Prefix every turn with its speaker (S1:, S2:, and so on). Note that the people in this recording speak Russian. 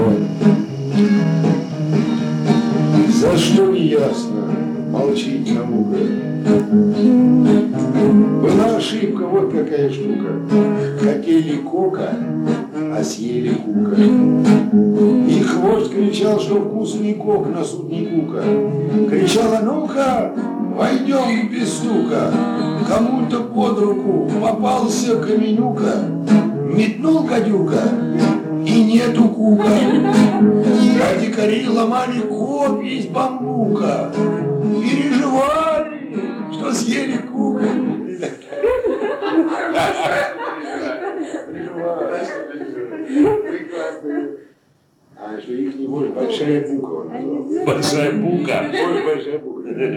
S1: За что не ясно, молчит наука. Была ошибка, вот какая штука. Хотели кока, а съели кука. И хвост кричал, что вкусный кок на суд не кука. Кричала: ну-ка, войдем без стука. Кому-то под руку попался каменюка. Метнул гадюка, и нету кука. А дикари ломали копья из бамбука. Переживали, что съели кука. А что их не будет, большая бука.
S2: Большая бука.
S1: Большая бука.